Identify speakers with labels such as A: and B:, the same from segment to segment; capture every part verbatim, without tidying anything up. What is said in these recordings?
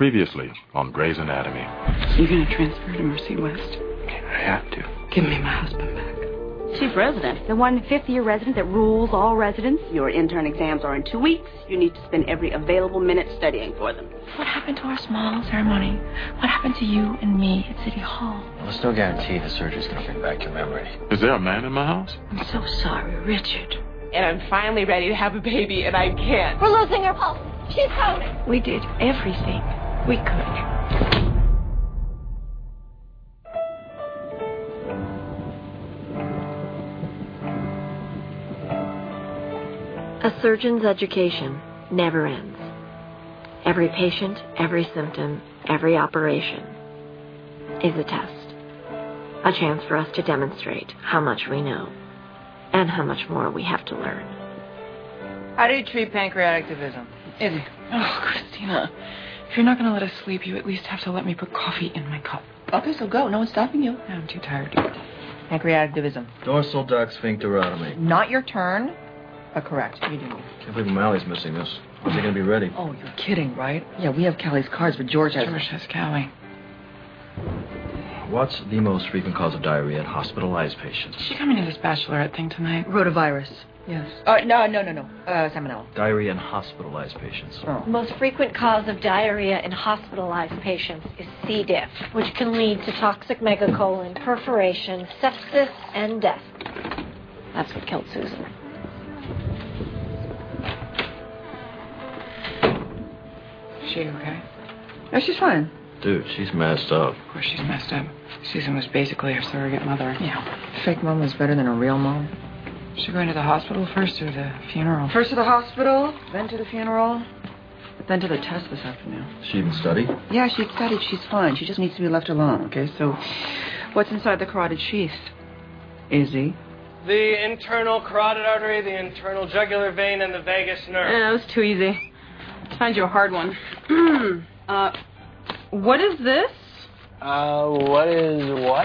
A: Previously on Grey's Anatomy.
B: So you're going to transfer to Mercy West?
A: I have to.
B: Give me my husband back.
C: Chief resident, the one fifth-year resident that rules all residents. Your intern exams are in two weeks. You need to spend every available minute studying for them.
D: What happened to our small ceremony? What happened to you and me at City Hall?
E: Well, there's no guarantee the surgery's going to bring back your memory.
A: Is there a man in my house?
D: I'm so sorry, Richard.
F: And I'm finally ready to have a baby, and I can't.
G: We're losing her pulse. She's coming.
D: We did everything we could.
H: A surgeon's education never ends. Every patient, every symptom, every operation is a test. A chance for us to demonstrate how much we know and how much more we have to learn.
I: How do you treat pancreatic divism?
B: Izzy. Oh, Christina. If you're not going to let us sleep, you at least have to let me put coffee in my cup.
I: Okay, so go. No one's stopping you.
B: I'm too tired.
I: Pancreatic divism.
E: Dorsal duct sphincterotomy.
I: Not your turn, but correct. You do.
E: Can't believe O'Malley's missing this. When's he going to be ready?
I: Oh, you're kidding, right? Yeah, we have Callie's cards, but George has...
B: George has Callie.
E: What's the most frequent cause of diarrhea in hospitalized patients?
B: Is she coming to this bachelorette thing tonight?
I: Rotavirus. Yes. Uh, no, no, no, no. Uh, salmonella.
E: Diarrhea in hospitalized patients.
I: Oh.
G: The most frequent cause of diarrhea in hospitalized patients is C. diff, which can lead to toxic megacolon, perforation, sepsis, and death. That's what killed Susan.
B: Is she okay?
I: Oh, she's fine.
E: Dude, she's messed up.
B: Of course she's messed up. Susan was basically her surrogate mother.
I: Yeah. Fake mom was better than a real mom.
B: Is she going to the hospital first or the funeral?
I: First to the hospital, then to the funeral, but then to the test this afternoon.
E: She even studied?
I: Yeah, she studied. She's fine. She just needs to be left alone. Okay, so what's inside the carotid sheath? Izzy?
J: The internal carotid artery, the internal jugular vein, and the vagus nerve.
F: Yeah, that was too easy. Let's find you a hard one. uh, what is this?
J: Uh, what is what?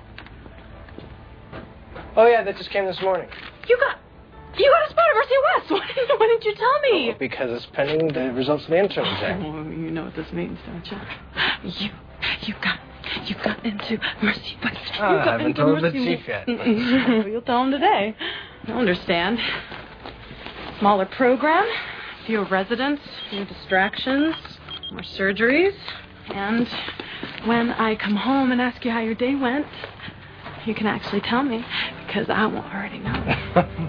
J: Oh, yeah, that just came this morning.
F: You got... You got a spot at Mercy West. Why didn't, why didn't you tell me?
J: Oh, because it's pending the results of the intern exam.
F: Oh, you know what this means, don't you? You... You got... You got into Mercy West. You
J: Oh,
F: got
J: I haven't
F: into
J: told the
F: Mercy
J: chief yet.
F: You'll tell him today. I understand. Smaller program, fewer residents, fewer distractions, more surgeries. And when I come home and ask you how your day went, you can actually tell me, because I won't already know.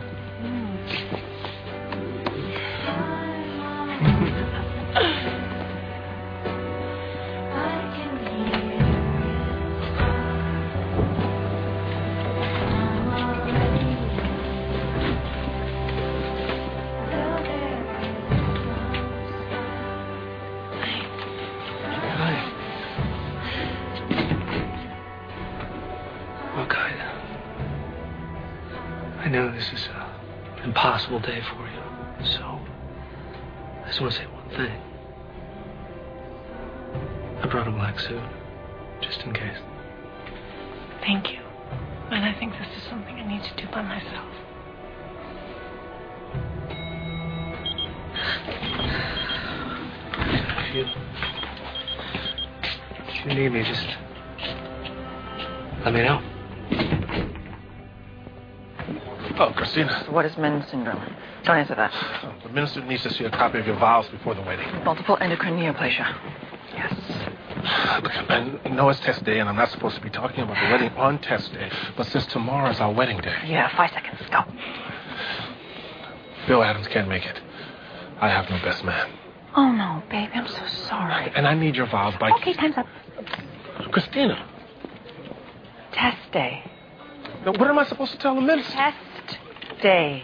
J: I know this is an impossible day for you, so I just want to say one thing. I brought a black suit, just in case.
D: Thank you. And I think this is something I need to do by myself.
J: If you, if you need me, just let me know.
K: Oh, Christina.
I: What is Men's syndrome? Don't answer that.
K: Oh, the minister needs to see a copy of your vials before the wedding.
I: Multiple endocrine neoplasia. Yes.
K: Look, I know it's test day, and I'm not supposed to be talking about the wedding on test day, but since tomorrow is our wedding day.
I: Yeah, five seconds. Go.
K: Bill Adams can't make it. I have no best man.
D: Oh, no, baby, I'm so sorry.
K: And I need your vials by...
D: Okay, time's up.
K: Christina.
I: Test day.
K: Now, what am I supposed to tell the minister?
I: Test day.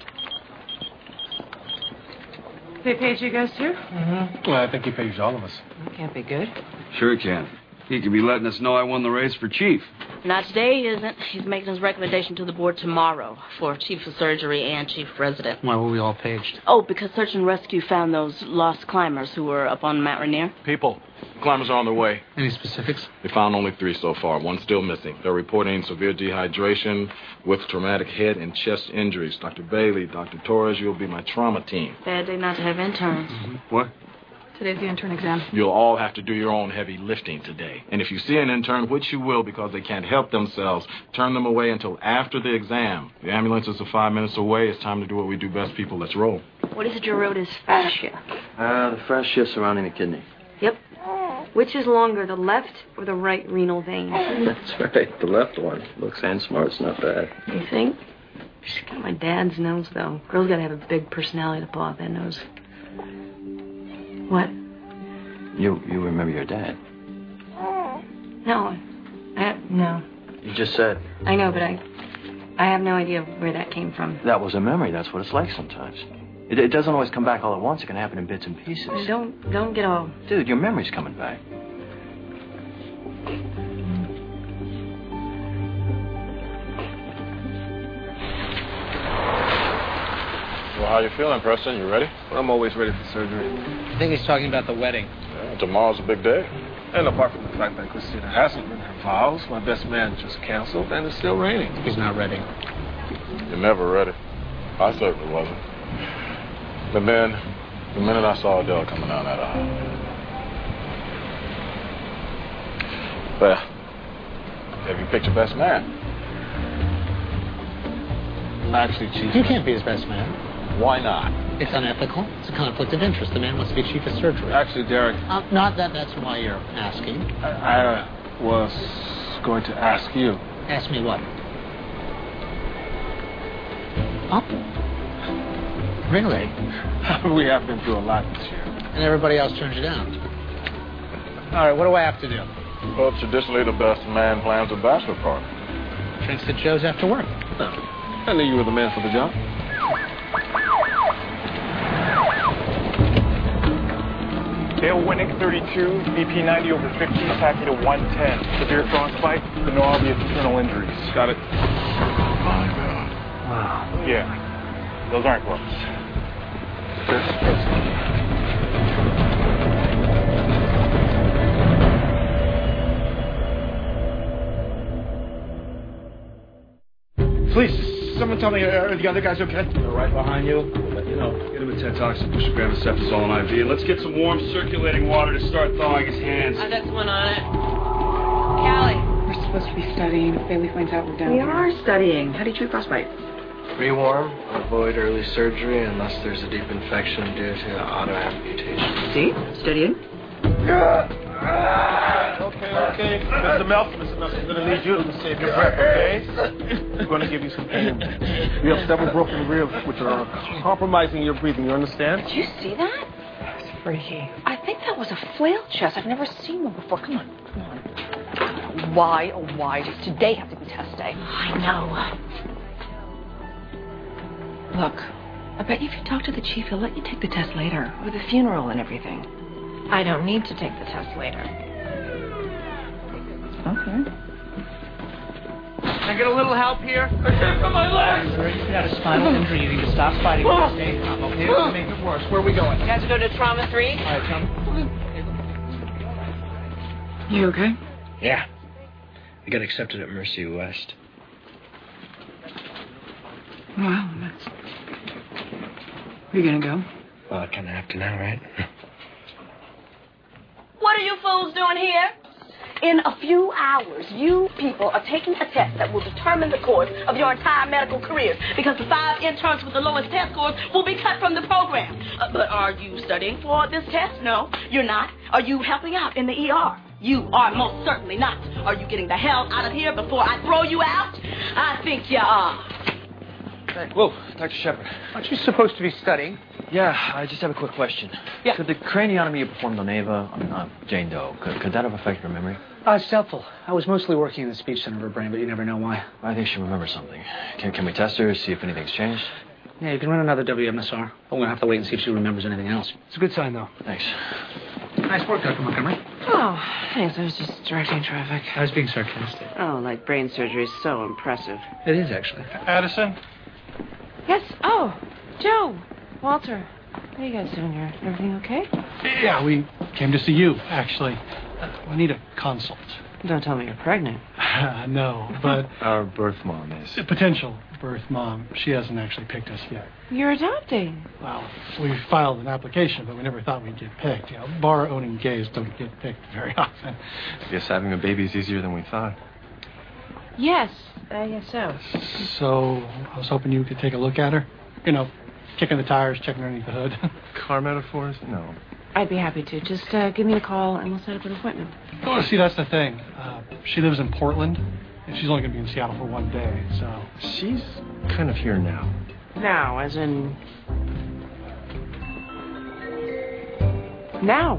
F: They paid you guys too?
K: Mm-hmm. Well, I think he pays all of us.
I: That can't be good.
L: Sure he can. He could be letting us know I won the race for chief.
C: Not today, he isn't. He's making his recommendation to the board tomorrow for chief of surgery and chief resident.
J: Why were we all paged?
C: Oh, because search and rescue found those lost climbers who were up on Mount Rainier.
A: People, climbers are on their way.
J: Any specifics?
A: They found only three so far. One still missing. They're reporting severe dehydration with traumatic head and chest injuries. Doctor Bailey, Doctor Torres, you'll be my trauma team.
C: Bad day not to have interns.
L: Mm-hmm. What?
F: Today's the intern exam.
A: You'll all have to do your own heavy lifting today. And if you see an intern, which you will because they can't help themselves, turn them away until after the exam. The ambulances are five minutes away. It's time to do what we do best, people. Let's roll.
C: What is Geroda's fascia?
E: Uh, the fascia surrounding the kidney.
C: Yep. Which is longer, the left or the right renal vein?
E: That's right, the left one. Looks and smart's not bad.
C: You think? She's got my dad's nose, though. Girls gotta have a big personality to pull out that nose. What?
E: You you remember your dad?
C: No. I, no.
E: You just said.
C: I know, but I I have no idea where that came from.
E: That was a memory. That's what it's like sometimes. It, it doesn't always come back all at once. It can happen in bits and pieces.
C: Don't don't get all...
E: Dude, your memory's coming back.
A: Well, how you feeling, Preston? You ready?
K: I'm always ready for surgery.
J: I think he's talking about the wedding.
A: Yeah, tomorrow's a big day.
K: And apart from the fact that Christina hasn't been her vows, my best man just canceled, and it's still raining.
J: He's not ready.
A: You're never ready. I certainly wasn't. But then, the minute I saw Adele coming down that aisle. Well, have you picked your best man?
K: Actually, Chief.
J: You can't be his best man.
A: Why not?
J: It's unethical. It's a conflict of interest. The man wants to be chief of surgery.
K: Actually, Derek.
J: Uh, not that that's why you're asking.
K: I, I uh, was going to ask you.
J: Ask me what? Oh? Really?
K: We have been through a lot this year.
J: And everybody else turns you down. All right, what do I have to do?
A: Well, traditionally, the best man plans a bachelor party.
J: Drinks at Joe's after work.
K: Oh. I knew you were the man for the job.
M: Dale Winnick, thirty-two, B P ninety over fifty, Packing to one ten. Severe frostbite, but no obvious internal injuries.
K: Got it.
A: My God.
M: Wow. Yeah, those aren't gloves.
N: Please, someone tell me, are the other guys okay?
L: They're right behind you. We'll let you know. Get him a Tetoxin, push a gram of cefazole and I V. And let's get some warm circulating water to start thawing his hands.
B: I've got someone on it. Callie.
I: We're supposed to be studying. If Bailey finds out we're down We here. are studying. How do you treat frostbite?
O: Rewarm, avoid early surgery unless there's a deep infection due to autoamputation.
I: See? Studying.
M: Okay, okay. Mister Melton, Mister Melton, I'm going to need you to save your breath, okay? I'm going to give you some pain. You have several broken ribs, which are compromising your breathing. You understand?
C: Did you see that?
I: That's freaky.
C: I think that was a flail chest. I've never seen one before. Come on, come on. Why, oh why does today have to be test day? I know.
I: Look, I bet you if you talk to the chief, he'll let you take the test later, with the funeral and everything.
G: I don't need to take the test later.
I: Okay.
N: Can I get a little help here? I can't feel my legs!
J: You got a spinal injury. You need to stop fighting. Stay calm, okay? It'll make it worse. Where are we going?
B: You have to go to trauma three.
J: All right, come.
I: You okay?
O: Yeah. I got accepted at Mercy West.
I: Wow, that's... Are you gonna go?
O: Well, I kind of have to now, right?
C: What are you fools doing here? In a few hours, you people are taking a test that will determine the course of your entire medical careers because the five interns with the lowest test scores will be cut from the program. Uh, but are you studying for this test? No, you're not. Are you helping out in the E R? You are most certainly not. Are you getting the hell out of here before I throw you out? I think you are.
E: Hey, whoa, Doctor Shepard.
J: Aren't you supposed to be studying?
E: Yeah, I just have a quick question.
J: Yeah.
E: Could the craniotomy you performed on Ava, I mean, uh, Jane Doe, could, could that have affected her memory?
J: Uh, it's doubtful. I was mostly working in the speech center of her brain, but you never know why.
E: I think she remembers something. Can, can we test her, see if anything's changed?
J: Yeah, you can run another W M S R. I'm going to have to wait and see if she remembers anything else. It's a good sign, though.
E: Thanks.
J: Nice work, Doctor Montgomery.
I: Oh, thanks. I was just directing traffic.
J: I was being sarcastic.
C: Oh, like brain surgery is so impressive.
J: It is, actually.
M: Addison?
I: Yes. Oh, Joe. Walter. What are you guys doing here? Everything okay?
N: Yeah, we came to see you, actually. Uh, we need a consult.
F: Don't tell me you're pregnant.
P: Uh, no, but...
E: Our birth mom is.
P: A potential birth mom. She hasn't actually picked us yet.
F: You're adopting.
P: Well, we filed an application, but we never thought we'd get picked. You know, bar-owning gays don't get picked very often.
E: I guess having a baby is easier than we thought.
F: Yes, I guess so.
P: So, I was hoping you could take a look at her. You know, kicking the tires, checking underneath the hood.
E: Car metaphors? No.
F: I'd be happy to. Just uh, give me a call and we'll set up an appointment.
P: Oh, see, that's the thing. Uh, she lives in Portland, and she's only going to be in Seattle for one day, so...
E: She's kind of here now.
F: Now, as in... Now.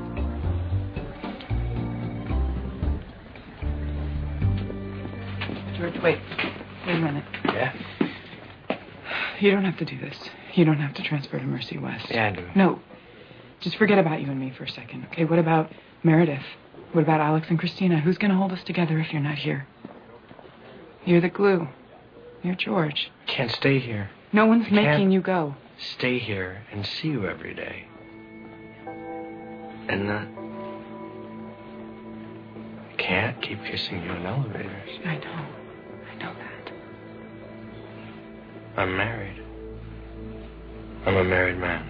B: George, wait. Wait a minute.
E: Yeah?
B: You don't have to do this. You don't have to transfer to Mercy West.
E: Yeah, I do.
B: No. Just forget about you and me for a second, okay? What about Meredith? What about Alex and Christina? Who's going to hold us together if you're not here? You're the glue. You're George.
O: Can't stay here.
B: No one's
O: I
B: making
O: can't
B: you go.
O: Stay here and see you every day. And not... I can't keep kissing you in elevators.
B: I know. I know that.
O: I'm married. I'm a married man.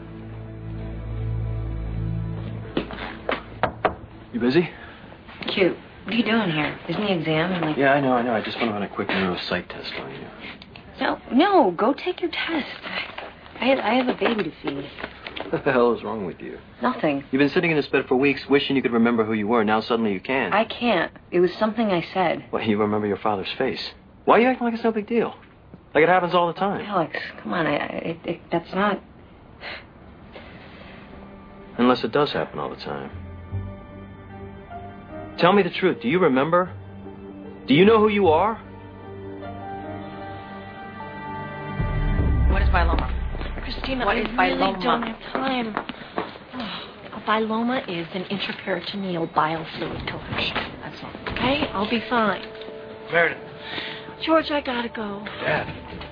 E: You busy?
H: Cute. What are you doing here? Isn't the exam in like...
E: Yeah, I know, I know. I just want to run a quick neuropsych test on you.
H: No, no, go take your test. I have, I have a baby to feed.
E: What the hell is wrong with you?
H: Nothing.
E: You've been sitting in this bed for weeks wishing you could remember who you were. Now suddenly you can.
H: I can't. It was something I said.
E: Well, you remember your father's face. Why are you acting like it's no big deal? Like it happens all the time.
H: Alex, come on. I, I it, it, that's not...
E: Unless it does happen all the time. Tell me the truth. Do you remember? Do you know who you are?
G: What is myeloma? Christina,
H: What
G: I
H: is
G: really
H: myeloma?
G: don't have time.
H: A biloma is an intraperitoneal bile fluid collection. That's all. Okay? I'll be fine.
O: Meredith.
G: George, I gotta go.
O: Dad.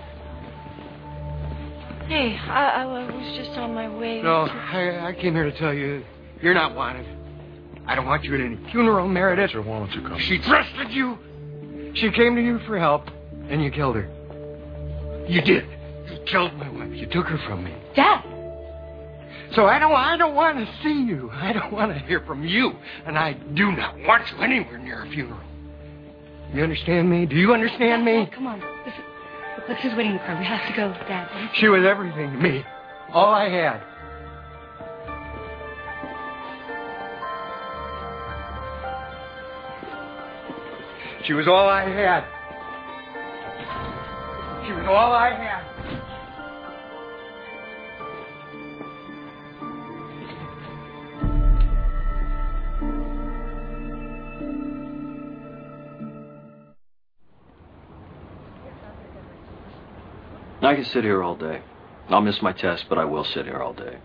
G: Hey, I, I was just on my way.
N: No,
G: to...
N: I, I came here to tell you you're not wanted. I don't want you at any funeral, Meredith.
K: Sir, why don't you come?
N: She trusted you. She came to you for help, and you killed her. You did. You killed my wife. You took her from me.
G: Dad!
N: So I don't I don't want to see you. I don't want to hear from you. And I do not want you anywhere near a funeral. You understand me? Do you understand
G: Dad,
N: me?
G: Dad, come on. This is, look, who's waiting in the car? We have to go, Dad.
N: She was everything to me. All I had. She was all I had. She was all I had.
E: I can sit here all day. I'll miss my test, but I will sit here all day.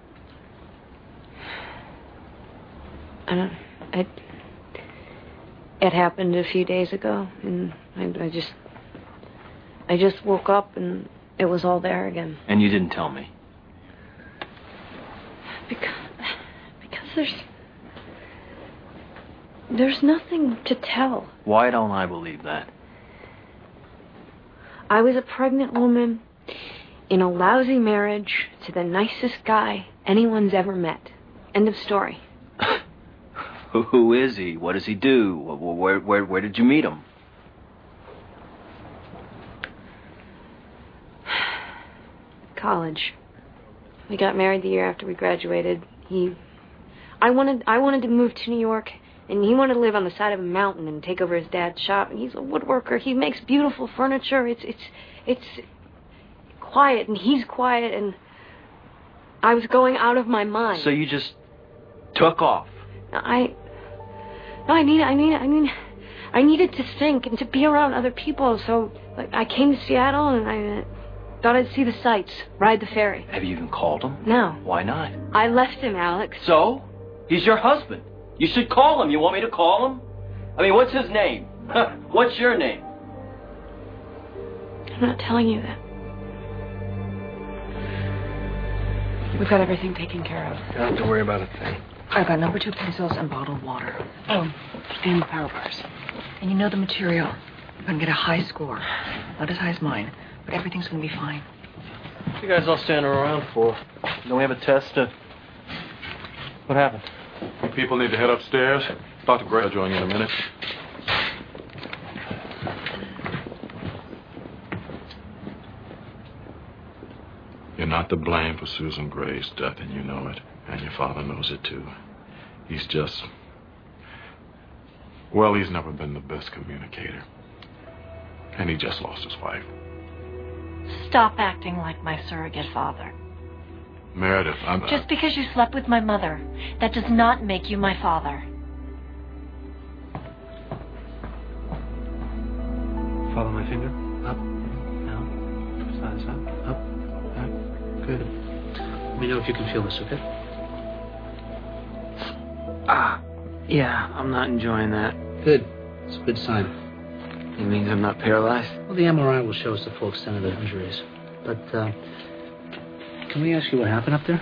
H: I don't... It, it happened a few days ago, and I, I just... I just woke up, and it was all there again.
E: And you didn't tell me.
H: Because... Because there's... There's nothing to tell.
E: Why don't I believe that?
H: I was a pregnant woman in a lousy marriage to the nicest guy anyone's ever met. End of story.
E: Who is he? What does he do? Where, where, where did you meet him?
H: College. We got married the year after we graduated. He... I wanted, I wanted to move to New York, and he wanted to live on the side of a mountain and take over his dad's shop. And he's a woodworker. He makes beautiful furniture. It's, it's, it's quiet, and he's quiet, and I was going out of my mind.
E: So you just took off?
H: I, no, I need, I need, I mean, I needed to think and to be around other people. So like, I came to Seattle, and I uh, thought I'd see the sights, ride the ferry.
E: Have you even called him?
H: No.
E: Why not?
H: I left him, Alex.
E: So? He's your husband. You should call him. You want me to call him? I mean, what's his name? What's your name?
H: I'm not telling you that.
B: We've got everything taken care of.
O: You don't have to worry about a thing.
I: I've got number two pencils and bottled water.
B: Oh, and the power bars.
I: And you know the material. I'm going to get a high score. Not as high as mine, but everything's going to be fine.
E: What you guys all standing around for? Don't we have a test to... What happened?
A: You people need to head upstairs. Doctor Gray will join you in a minute. You're not to blame for Susan Gray's death, and you know it. And your father knows it, too. He's just... Well, he's never been the best communicator. And he just lost his wife.
G: Stop acting like my surrogate father.
A: Meredith, I'm...
G: Just because you slept with my mother, that does not make you my father.
J: Follow my finger. Up, down, sides up, up, back. Good. Let me know if you can feel this, okay? Ah, yeah, I'm not enjoying that. Good. It's a good sign.
O: It means I'm not paralyzed?
J: Well, the M R I will show us the full extent of the injuries. But, uh, can we ask you what happened up there?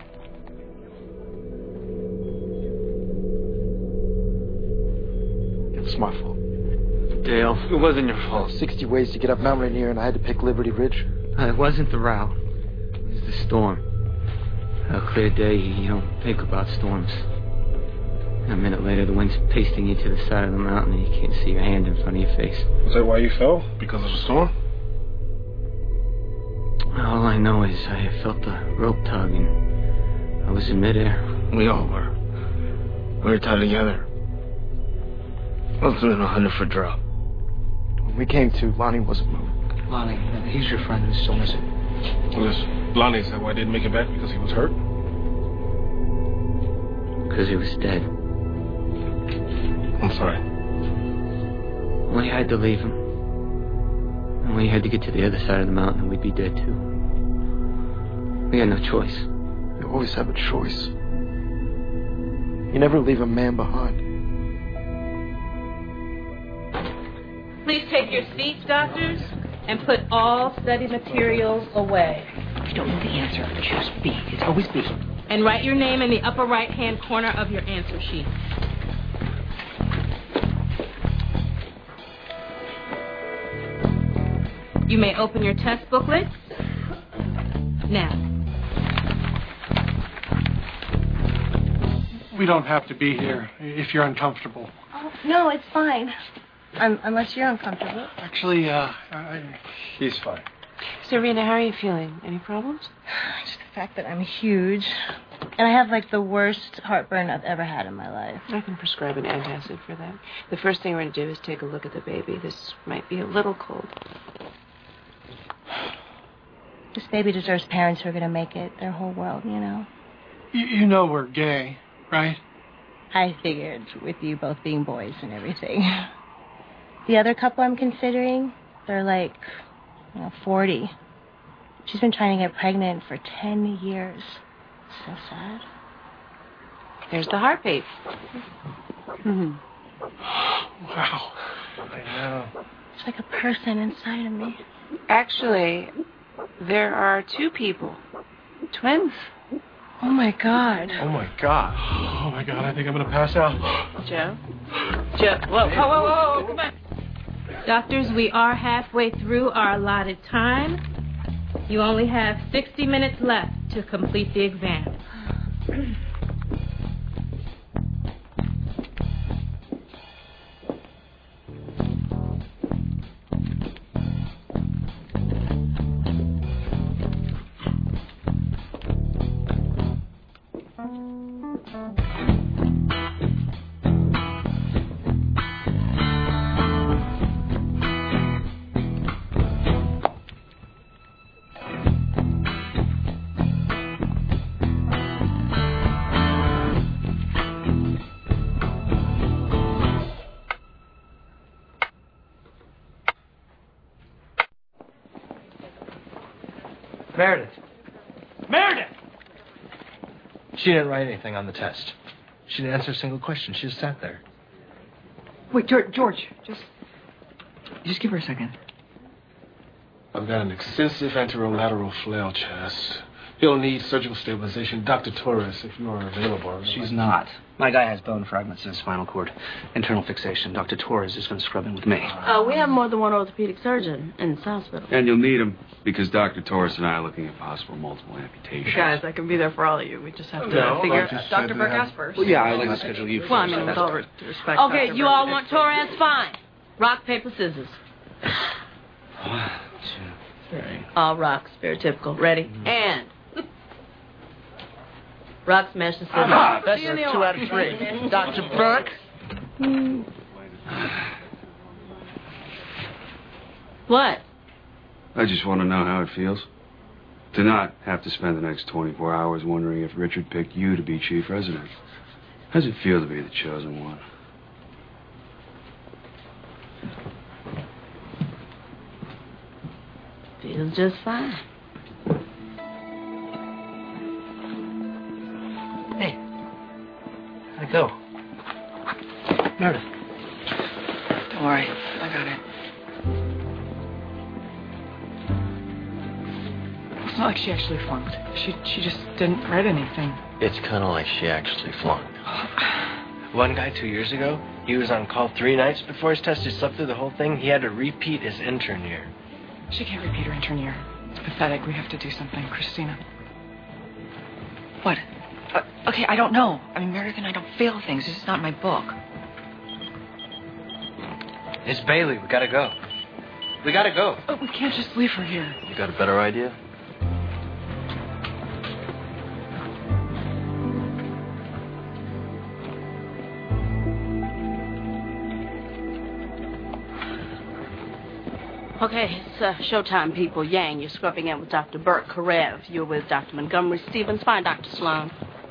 O: It's my fault. Dale, it wasn't your fault. sixty ways to get up Mount Rainier, and I had to pick Liberty Ridge. Uh, it wasn't the route. It was the storm. A clear day, you don't think about storms. A minute later, the wind's pasting you to the side of the mountain, and you can't see your hand in front of your face.
K: Was that why you fell? Because of the storm?
O: All I know is I felt the rope tug, and I was in midair. We all were. We were tied together. I was doing a hundred foot drop. When we came to, Lonnie wasn't moving.
J: Lonnie, he's your friend who's still missing.
K: Listen, Lonnie, is that why I didn't make it back? Because he was hurt?
O: Because he was dead.
K: I'm sorry.
O: We had to leave him. And we had to get to the other side of the mountain, and we'd be dead too. We had no choice.
Q: You always have a choice. You never leave a man behind.
F: Please take your seats, doctors, and put all study materials away.
I: You don't know the answer. Choose B. It's always B.
F: And write your name in the upper right-hand corner of your answer sheet. You may open your test booklets now.
P: We don't have to be here if you're uncomfortable.
D: Oh, no, it's fine. Um, unless you're uncomfortable.
P: Actually, uh, I...
K: He's fine.
D: Serena, how are you feeling? Any problems? Just the fact that I'm huge. And I have, like, the worst heartburn I've ever had in my life.
B: I can prescribe an antacid for that. The first thing we're going to do is take a look at the baby. This might be a little cold.
D: This baby deserves parents who are going to make it their whole world, you know?
P: You, you know we're gay, right?
D: I figured with you both being boys and everything. The other couple I'm considering, they're like, you know, forty. She's been trying to get pregnant for ten years. So sad.
B: There's the heartbeat.
P: Mm-hmm. Wow.
K: I know.
D: It's like a person inside of me.
B: Actually, there are two people. Twins.
D: Oh, my God.
K: Oh, my God.
P: Oh, my God. I think I'm going to pass out.
F: Joe? Joe, whoa, whoa, whoa, whoa, come on. Doctors, we are halfway through our allotted time. You only have sixty minutes left to complete the exam.
J: Meredith. Meredith! She didn't write anything on the test. She didn't answer a single question. She just sat there.
I: Wait, George, George, just... Just give her a second.
K: I've got an extensive anterolateral flail chest. He'll need surgical stabilization. Doctor Torres, if you are available.
R: She's not. My guy has bone fragments in his spinal cord. Internal fixation. Doctor Torres is going to scrub in with me.
C: Uh, we have more than one orthopedic surgeon in this hospital.
L: And you'll need him because Doctor Torres and I are looking at possible multiple amputations.
B: Guys, I can be there for all of you. We just have to
L: No,
B: figure
L: like you
B: out. Doctor
L: said,
B: Burke
L: uh,
B: asked first.
R: Well, yeah, I'd like to schedule you first.
B: Well, I mean, with
R: That's
B: all
R: fine.
B: respect.
C: Okay,
B: Doctor
C: you Burke all
B: is
C: want
B: expert.
C: Torres? Fine. Rock, paper, scissors.
R: One, two, three.
C: All rocks. Very typical. Ready?
B: Mm-hmm.
C: And. Rock, smash, and scissors.
K: Ah, that's a two out of three. Doctor Burke?
C: What?
L: I just want to know how it feels to not have to spend the next twenty-four hours wondering if Richard picked you to be chief resident. How does it feel to be the chosen one?
C: Feels just fine.
O: Hey. How'd it go? Meredith.
B: Don't worry. I got it. It's not like she actually flunked. She she just didn't write anything.
Q: It's kind of like she actually flunked. One guy two years ago, he was on call three nights before his test. He slept through the whole thing. He had to repeat his intern year.
B: She can't repeat her intern year. It's pathetic. We have to do something. Christina.
I: What? Uh, okay, I don't know. I mean, Meredith and I don't fail things. This is not my book.
Q: It's Bailey. We gotta go. We gotta go.
B: Oh, we can't just leave her here.
Q: You got a better idea?
C: Okay, it's uh, showtime, people. Yang, you're scrubbing in with Doctor Burke. Karev, you're with Doctor Montgomery. Stevens, find Doctor Sloan.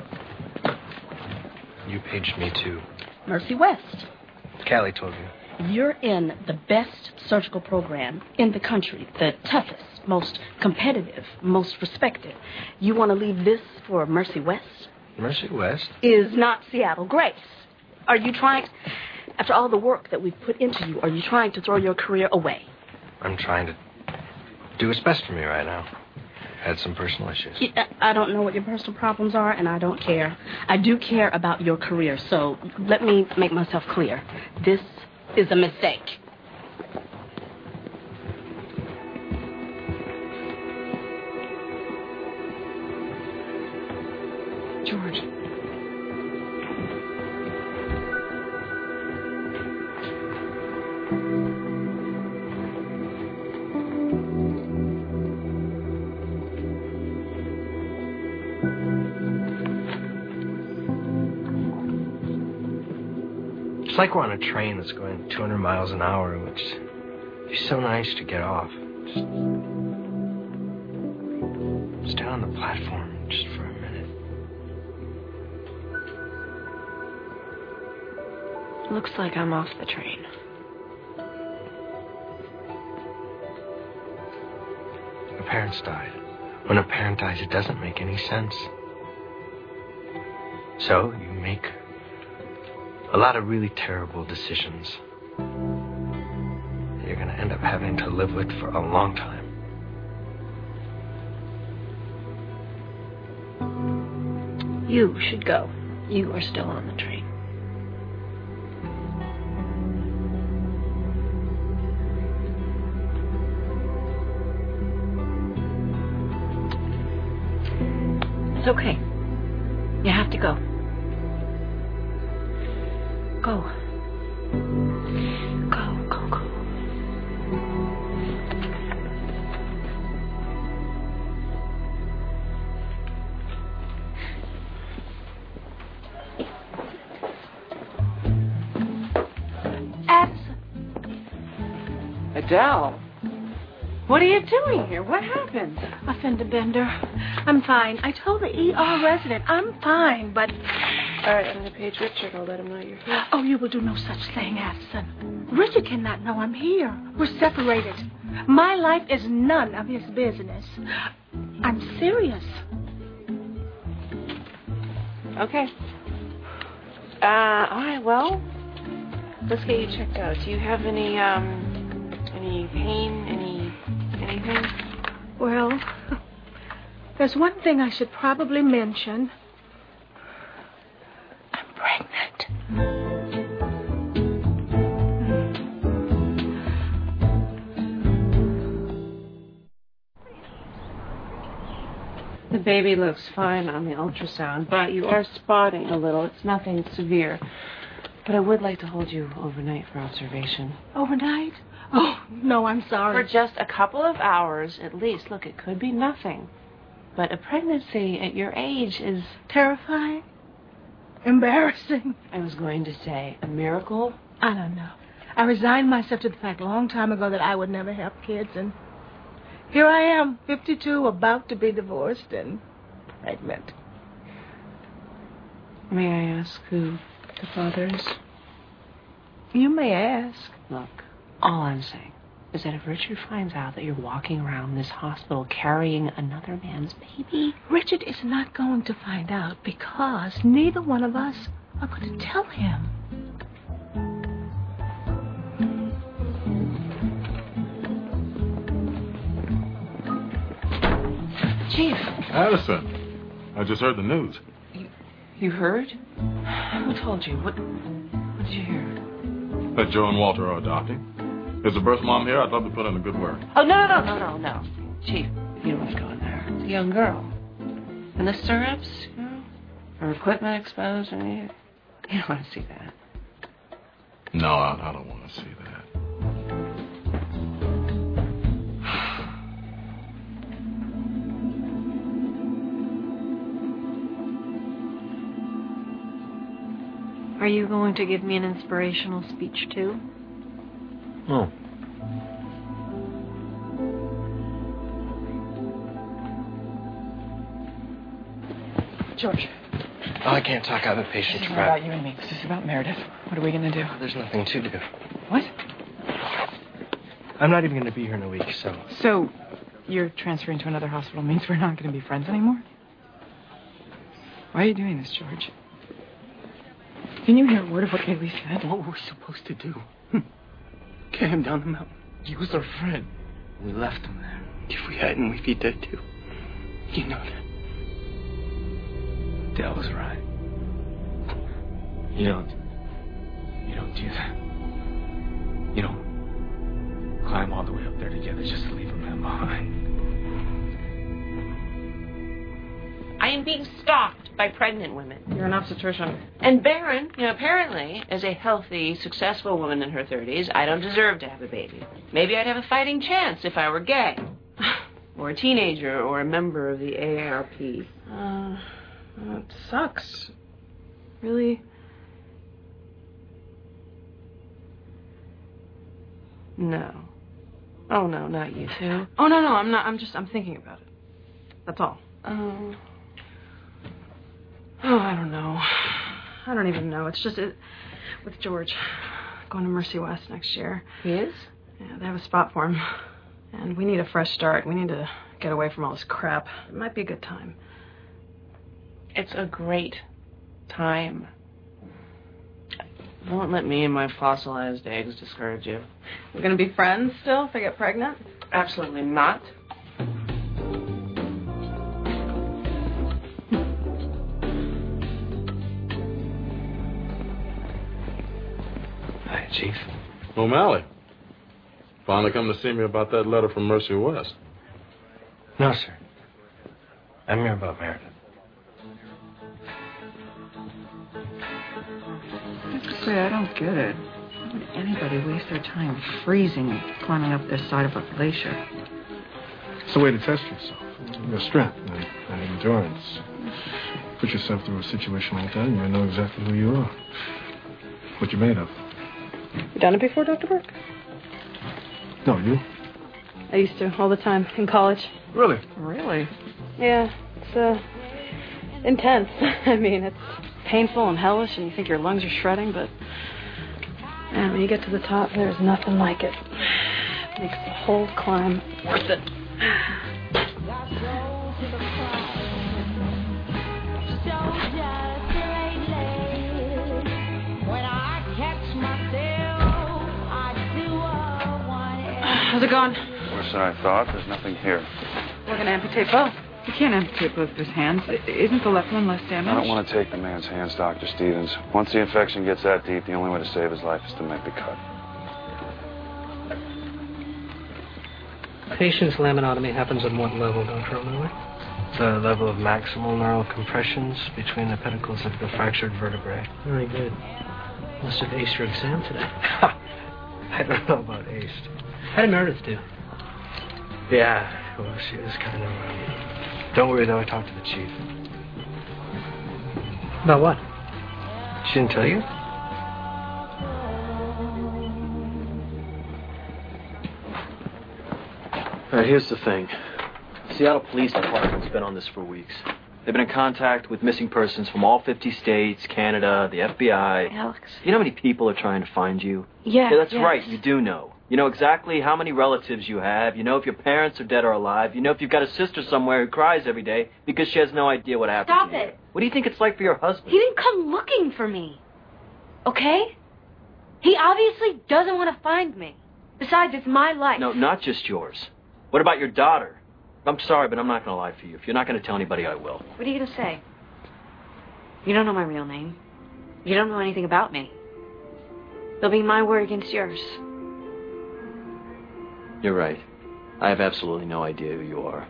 Q: You paged me too.
C: Mercy West.
Q: Callie told you.
C: You're in the best surgical program in the country, the toughest, most competitive, most respected. You want to leave this for Mercy West?
Q: Mercy West?
C: Is not Seattle Grace. Are you trying, after all the work that we've put into you, are you trying to throw your career away?
Q: I'm trying to do what's best for me right now. Had some personal issues.
C: Yeah, I don't know what your personal problems are, and I don't care. I do care about your career, so let me make myself clear. This is a mistake.
B: George.
Q: It's like we're on a train that's going two hundred miles an hour, which is so nice to get off. Just stay on the platform just for a minute.
H: Looks like I'm off the train.
Q: My parents died. When a parent dies, it doesn't make any sense. So you make a lot of really terrible decisions that you're going to end up having to live with for a long time.
H: You should go. You are still on the train. It's okay. You have to go. Go. Go, go, go.
F: Adele, what are you doing here? What happened?
D: A fender bender. I'm fine. I told the E R resident I'm fine, but...
F: All right, I'm going to page Richard. I'll let him know you're here.
D: Oh, you will do no such thing, Addison. Richard cannot know I'm here. We're separated. My life is none of his business. I'm serious.
F: Okay. Uh, all right, well, let's get you checked out. Do you have any, um, any pain, any, anything?
D: Well,
S: There's one thing I should probably mention. I'm pregnant.
F: The baby looks fine on the ultrasound, but you are spotting a little. It's nothing severe. But I would like to hold you overnight for observation.
S: Overnight? Oh, no, I'm sorry.
F: For just a couple of hours at least. Look, it could be nothing. But a pregnancy at your age is
S: terrifying. Embarrassing.
F: I was going to say a miracle.
S: I don't know. I resigned myself to the fact a long time ago that I would never have kids, and here I am, fifty-two, about to be divorced and pregnant.
F: May I ask who the father is?
S: You may ask.
F: Look, all I'm saying is that if Richard finds out that you're walking around this hospital carrying another man's baby...
S: Richard is not going to find out because neither one of us are going to tell him.
F: Chief.
A: Addison, I just heard the news.
F: You, you heard? Who told you? What, what did you hear?
A: That Joe and Walter are adopting. Is the birth mom here? I'd love to put in a good word.
F: Oh, no, no, no, no, no. Chief, you don't want to go in there. It's a young girl. And the syrups, you know, her equipment exposed, and you, you don't want to see that.
A: No, I, I don't want to see that.
G: Are you going to give me an inspirational speech, too?
J: Oh.
B: George.
Q: Oh, I can't talk. I have a patient
B: This
Q: to
B: is not
Q: wrap.
B: about you and me. This is about Meredith. What are we going to do?
Q: There's nothing to do.
B: What?
Q: I'm not even going to be here in a week, so...
B: So, you're transferring to another hospital means we're not going to be friends anymore? Why are you doing this, George? Didn't you hear a word of what Kaylee said?
J: What were we supposed to do? Carry him down the mountain. He was our friend. We left him there. If we hadn't, we'd be dead too. You know that. Dale was right. You don't... You don't do that. You don't climb all the way up there together just to leave a man behind.
F: I am being stalked by pregnant women.
B: You're an obstetrician.
F: And Barron, you know, apparently, as a healthy, successful woman in her thirties, I don't deserve to have a baby. Maybe I'd have a fighting chance if I were gay. Or a teenager, or a member of the A A R P.
B: Uh, that sucks. Really?
F: No. Oh, no, not you two.
B: Oh, no, no, I'm not. I'm just, I'm thinking about it. That's all.
F: Oh.
B: Oh, I don't know. I don't even know. It's just it, with George going to Mercy West next year.
F: He is?
B: Yeah, they have a spot for him. And we need a fresh start. We need to get away from all this crap. It might be a good time.
F: It's a great time. Don't let me and my fossilized eggs discourage you.
B: We're going to be friends still if I get pregnant?
F: Absolutely not.
Q: Hi, Chief.
A: O'Malley. Finally come to see me about that letter from Mercy West.
Q: No, sir. I'm here about Meredith.
I: Say, I don't get it. Why would anybody waste their time freezing and climbing up this side of a glacier?
M: It's a way to test yourself, your strength and, and endurance. Put yourself through a situation like that, and you'll know exactly who you are, what you're made of.
B: You done it before, Doctor Burke?
M: No, you?
B: I used to, all the time, in college.
M: Really?
I: Really?
B: Yeah, it's, uh, intense. I mean, it's painful and hellish, and you think your lungs are shredding, but, man, when you get to the top, there's nothing like it. It makes the whole climb worth it. How's it going?
L: Worse than I thought. There's nothing here.
B: We're going to amputate both.
I: You can't amputate both of his hands. Isn't the left one less damaged?
L: I don't want to take the man's hands, Doctor Stevens. Once the infection gets that deep, the only way to save his life is to make the cut.
R: Patient's laminotomy happens at what level, Doctor O'Malley?
Q: The level of maximal neural compressions between the pedicles of the fractured vertebrae.
R: Very good. Must have aced your exam today.
Q: I don't know about aced.
R: How did Meredith do?
Q: Yeah, well, she was kind of... Um... Don't worry, though, I talked to the chief.
R: About what?
Q: She didn't tell you?
E: All right, here's the thing. Seattle Police Department's been on this for weeks. They've been in contact with missing persons from all fifty states, Canada, the F B I.
H: Alex.
E: You know how many people are trying to find you?
H: Yeah,
E: Yeah, that's
H: yes.
E: right, you do know. You know exactly how many relatives you have. You know if your parents are dead or alive. You know if you've got a sister somewhere who cries every day because she has no idea what happened
C: Stop
E: to you.
C: it.
E: What do you think it's like for your husband?
C: He didn't come looking for me. Okay? He obviously doesn't want to find me. Besides, it's my life.
E: No, not just yours. What about your daughter? I'm sorry, but I'm not going to lie for you. If you're not going to tell anybody, I will.
C: What are you going to say? You don't know my real name. You don't know anything about me. It'll be my word against yours.
E: You're right. I have absolutely no idea who you are.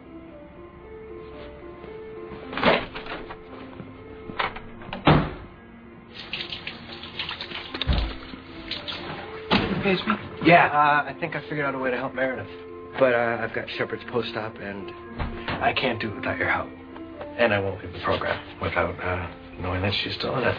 I: Page me?
Q: Yeah, uh, I think I figured out a way to help Meredith. But uh, I've got Shepard's post-op, and I can't do it without your help. And I won't leave the program without uh, knowing that she's still in it.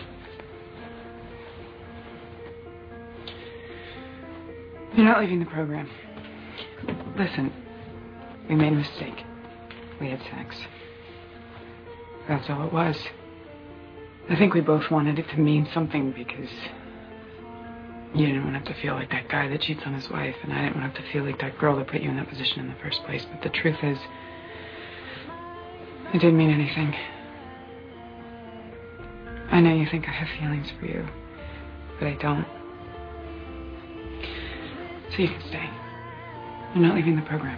I: You're not leaving the program. Listen, we made a mistake. We had sex. That's all it was. I think we both wanted it to mean something because you didn't want to have to feel like that guy that cheats on his wife, and I didn't want to have to feel like that girl that put you in that position in the first place. But the truth is, it didn't mean anything. I know you think I have feelings for you, but I don't. So you can stay. You're not leaving the program.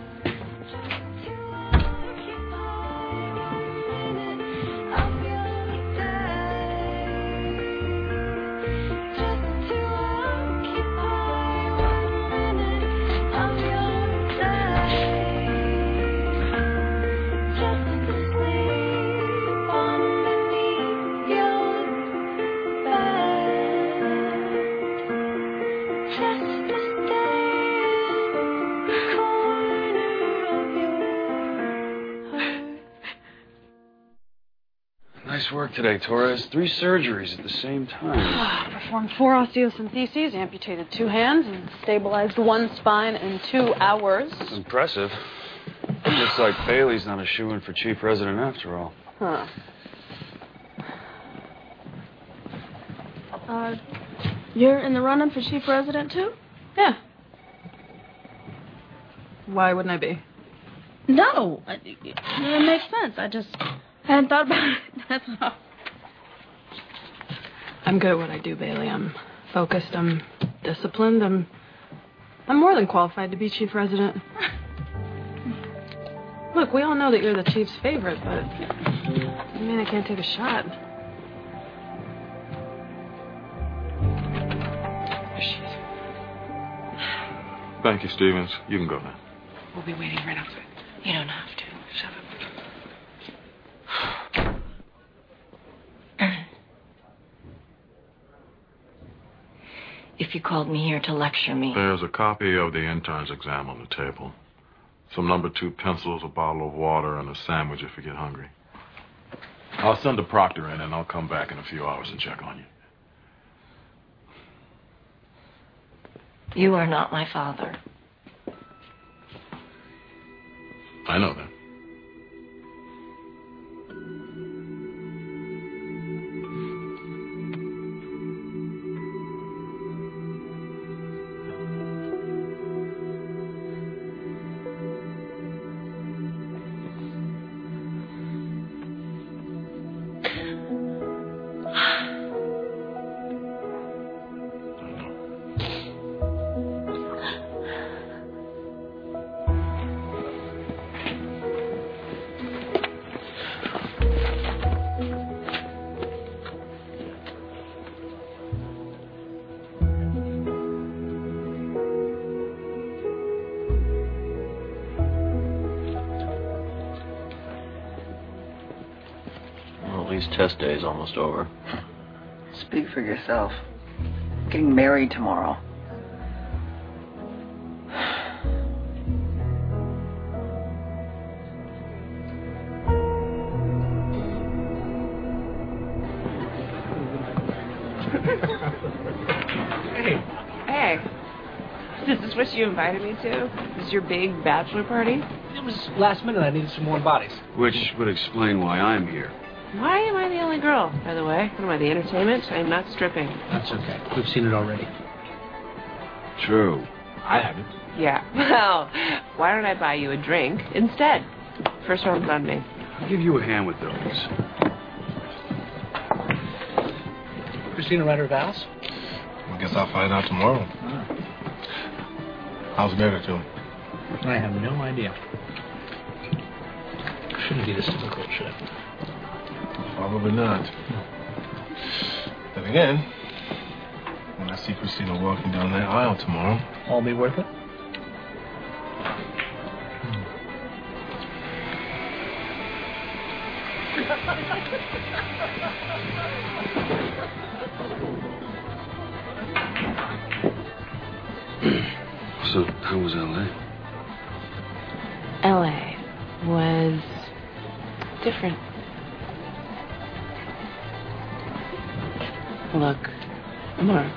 L: Nice work today, Torres. Three surgeries at the same time.
F: Performed four osteosyntheses, amputated two hands, and stabilized one spine in two hours.
L: That's impressive. Looks like Bailey's not a shoo-in for chief resident after all.
F: Huh.
B: Uh, you're in the run-in for chief resident, too?
F: Yeah. Why wouldn't I be?
B: No. It, it makes sense. I just hadn't thought about it. That's all.
F: I'm good at what I do, Bailey. I'm focused. I'm disciplined. I'm I'm more than qualified to be chief resident. Look, we all know that you're the chief's favorite, but I mean, I can't take a shot.
I: There she is.
A: Thank you, Stevens. You can go now.
I: We'll be waiting right outside.
H: You don't have to.
I: Shut up.
H: If you called me here to lecture me.
A: There's a copy of the intern's exam on the table. Some number two pencils, a bottle of water, and a sandwich if you get hungry. I'll send a proctor in, and I'll come back in a few hours and check on you.
H: You are not my father.
A: I know that.
E: least test day is almost over.
T: Speak for yourself. I'm getting married tomorrow.
U: Hey. Hey. Is this what you invited me to? This is your big bachelor party?
R: It was last minute. I needed some warm bodies.
L: Which would explain why I'm here.
U: Why am I the only girl, by the way? What am I, the entertainment? I'm not stripping.
R: That's okay. We've seen it already.
L: True.
R: I haven't.
U: Yeah. Well, why don't I buy you a drink instead? First one's on me.
L: I'll give you a hand with those.
R: Christina write her vows?
M: I guess I'll find out tomorrow.
R: Ah.
M: How's Meredith doing?
R: I have no idea. Shouldn't be this difficult, should it?
M: Probably not.
R: No.
M: Then again, when I see Christina walking down that aisle tomorrow...
R: All be worth it?
L: So, how was L A?
U: L A was different. Look, Mark,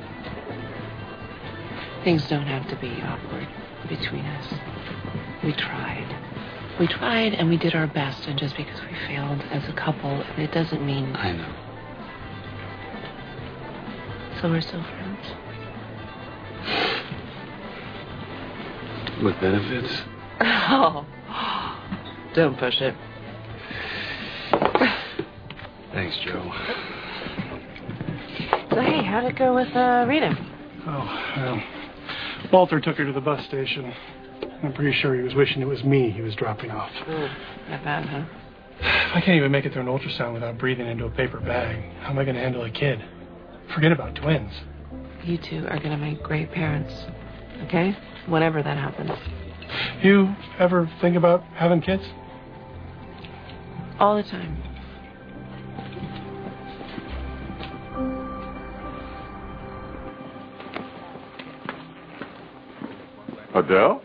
U: things don't have to be awkward between us. We tried. We tried and we did our best, and just because we failed as a couple, it doesn't mean...
L: I know.
U: So we're still friends.
L: With benefits?
U: Oh, don't push it.
L: Thanks, Joe.
U: So, hey, how'd it go with uh, Rita?
P: Oh, well, Walter took her to the bus station. I'm pretty sure he was wishing it was me he was dropping off.
U: Ooh, not bad, huh?
P: If I can't even make it through an ultrasound without breathing into a paper bag, how am I going to handle a kid? Forget about twins.
U: You two are going to make great parents, okay? Whenever that happens.
P: You ever think about having kids?
U: All the time.
A: Adele?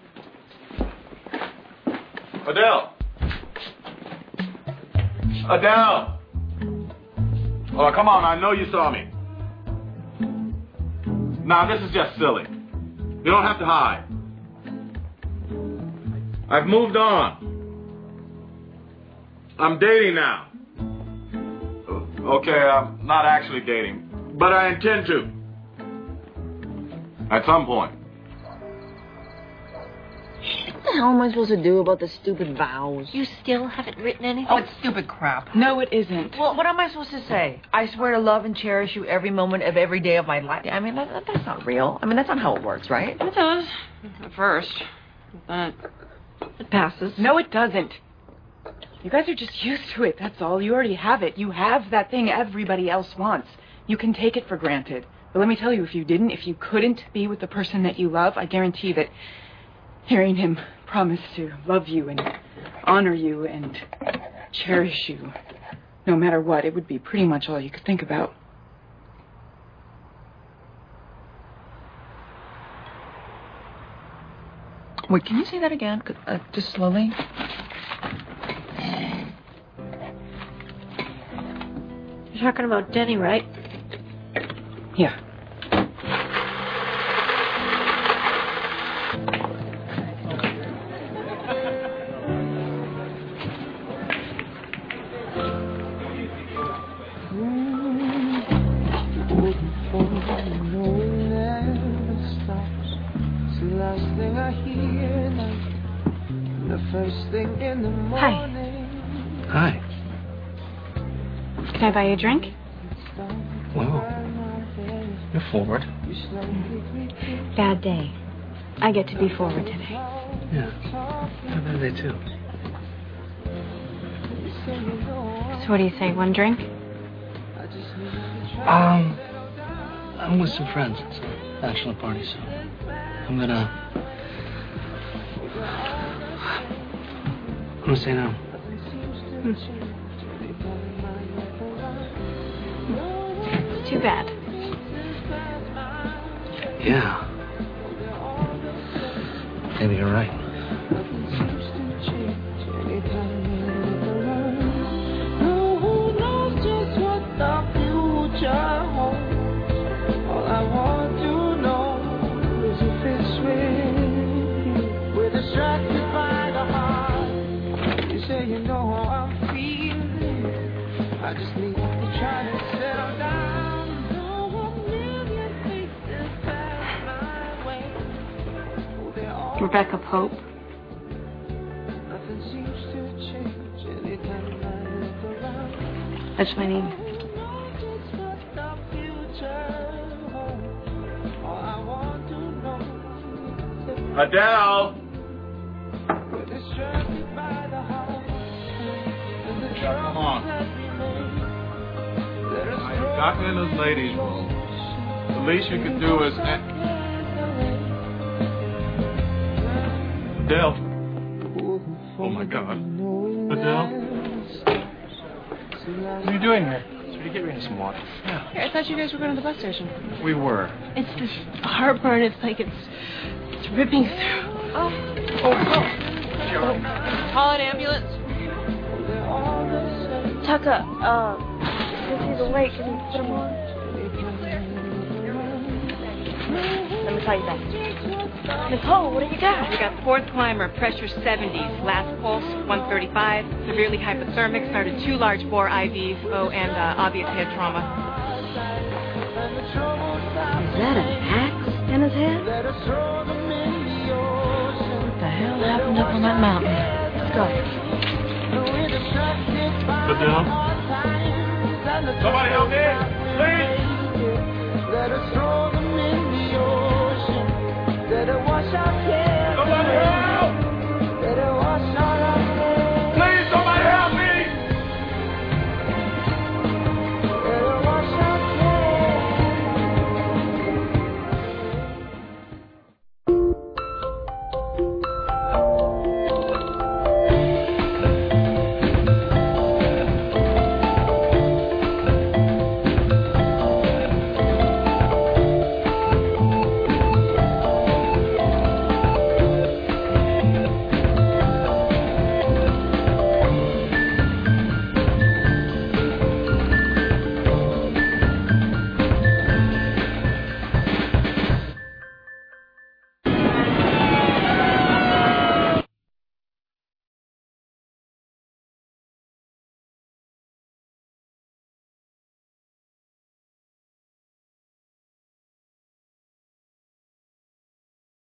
A: Adele! Adele! Oh, come on, I know you saw me. Nah, this is just silly. You don't have to hide. I've moved on. I'm dating now. Okay, I'm not actually dating, but I intend to. At some point.
V: What the hell am I supposed to do about the stupid vows?
G: You still haven't written anything?
T: Oh, it's stupid crap.
V: No, it isn't.
T: Well, what am I supposed to say? I swear to love and cherish you every moment of every day of my life. I mean, that, that, that's not real. I mean, that's not how it works, right?
F: It does. At first. But it passes.
I: No, it doesn't. You guys are just used to it, that's all. You already have it. You have that thing everybody else wants. You can take it for granted. But let me tell you, if you didn't, if you couldn't be with the person that you love, I guarantee that hearing him promise to love you and honor you and cherish you, no matter what, it would be pretty much all you could think about.
T: Wait, can you say that again? Uh, just slowly?
G: You're talking about Denny, right?
I: Yeah.
F: Hi.
R: Hi.
F: Can I buy you a drink?
R: Well, you're forward.
G: Bad day. I get to be forward today.
R: Yeah. Have a day too.
F: So what do you say, one drink?
R: Um, I'm with some friends. It's a bachelor party, so I'm gonna... I'm gonna say no.
F: Hmm.
G: Too bad.
R: Yeah. Maybe you're right.
K: All I want to know is if it's real. We're distracted by the heart. You say you know how I'm feeling. I just need to try to settle down.
B: Rebecca Pope.
K: Nothing seems to change anytime I look around.
B: That's my name.
A: Adele! Come on. Now, you've got me in this ladies' room. The least you could do is... Adele. Oh, my God. Adele?
P: What are you doing here?
Q: Should we get ready some water?
P: Yeah.
T: I thought you guys were going to the bus station.
Q: We were.
D: It's this heartburn. It's like it's it's ripping through.
T: Oh. Oh. oh. Call an ambulance.
C: Tucker, uh, since he's awake, can you put him on? Let me call you back. Nicole, what do you got?
F: We got fourth climber, pressure seventies, last pulse one thirty-five, severely hypothermic, started two large bore I Vs, oh, and uh, obvious head trauma.
C: Is that an axe in his head?
T: What the hell happened up on that mountain?
C: Let's go.
A: Adele? Somebody help me!